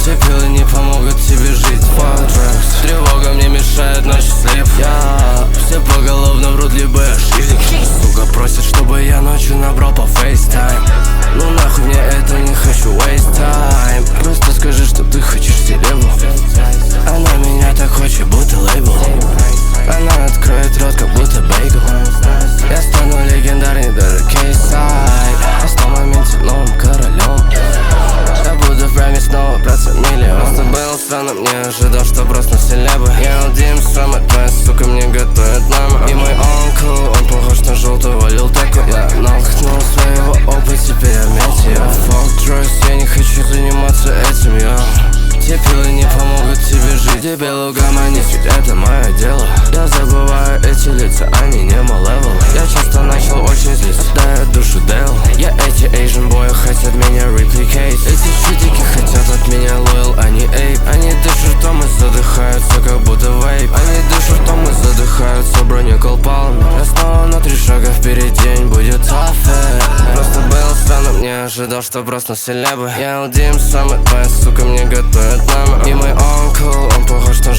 Те пилы не помогут тебе жить. Тревога мне мешает, но счастлив я. Все поголовно врут, либо я шизик. Сука просит, чтобы я ночью набрал по FaceTime. Ну нахуй мне это, не хочу waste time. Просто скажи, что ты хочешь селебу. Она меня так хочет, будто лейбл. Она откроет рот, как будто бейгл. Я стану легендарней, даже кейсайд. Я стал в моменте новым королем. Я буду в прайме снова, браться миллион. Просто был странным, не ожидал, что просто селебы. Я Дим сам, твоя сука мне готовит мама. И мой онкл, он похож на желтого лил таку. Я нахнул своего опыта, теперь я метео. Fuck drugs, я не хочу заниматься этим, я. Те пилы не помогут тебе жить. Дебил угомонись, ведь это мое дело. Я забываю эти лица, они не мой левел. Я часто начал очень злиться, отдаю душу Дейл. Я эти Asian boy хотят меня replicate. Эти чудики хотят от меня loyal, они эйп. Они дышат ртом и задыхаются, как будто вейп. Они дышат ртом и задыхаются бронеколпалами. Я снова на 3 шага вперед, день будет tough. Просто был странным, не ожидал, что просто селебы. Я Дим сам, твоя сука мне готовит мама. И мой онкл, он похож на